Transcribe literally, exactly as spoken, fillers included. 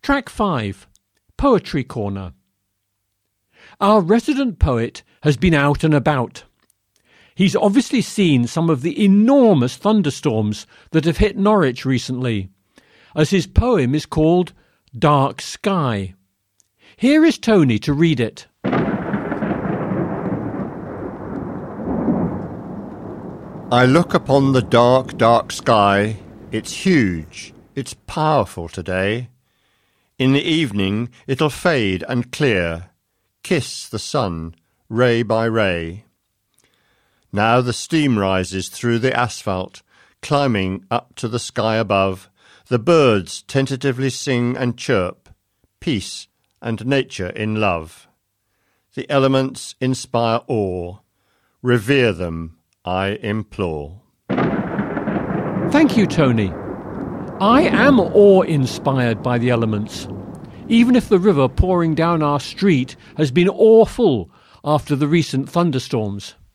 Track five, Poetry Corner. Our resident poet has been out and about. He's obviously seen some of the enormous thunderstorms that have hit Norwich recently, as his poem is called Dark Sky. Here is Tony to read it. I look upon the dark, dark sky. It's huge, it's powerful today. In the evening it'll fade and clear, kiss the sun, ray by ray. Now the steam rises through the asphalt, climbing up to the sky above. The birds tentatively sing and chirp, peace and nature in love. The elements inspire awe, revere them, I implore. Thank you, Tony. I am awe-inspired by the elements, even if the river pouring down our street has been awful after the recent thunderstorms.